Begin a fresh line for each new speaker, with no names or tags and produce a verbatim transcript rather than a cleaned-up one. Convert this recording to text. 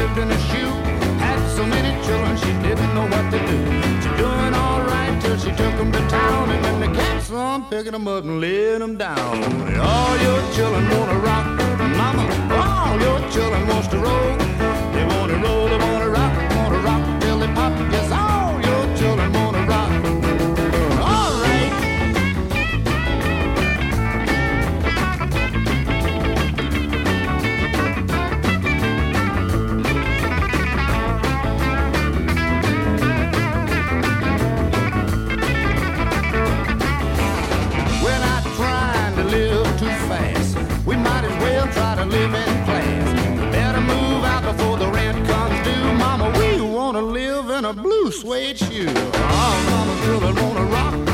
lived in a shoe. Had so many children she didn't know what to do. She's doing all right till she took them to town, and then the cats on picking them up and laying them down. All your children wanna rock, mama. All your children wants to roll. They wanna roll, they wanna rock, wanna rock till they pop. Yes, all your children wanna rock. All right. We're not trying to live too fast. We might as well try to live in class. We better move out before the rent comes due. Mama, we wanna live in a blue suede shoe. Oh, mama, children wanna rock.